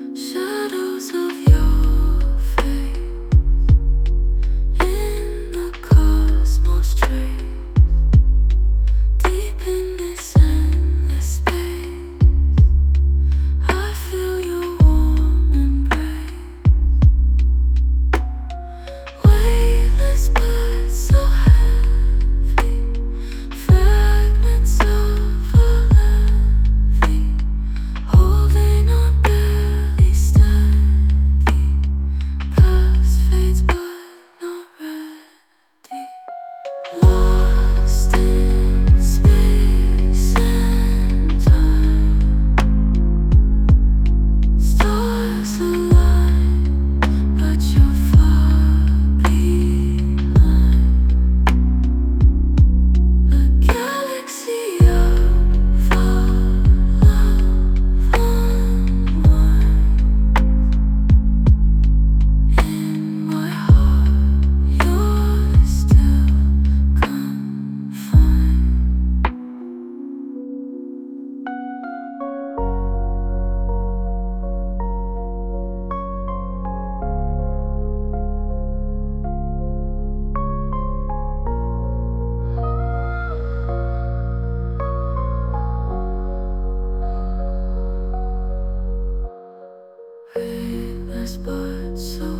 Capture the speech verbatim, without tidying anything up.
Shadows of your face in the cosmos trace, deep in this endless space. I feel your warm embrace, weightless but so heavy, fragments of a levee, holding on barely steady. Past fades but not ready. Lost in space and time, stars align, but you're far behind. A galaxy of our love unwind. In my heart, you're still confined. Weightless but so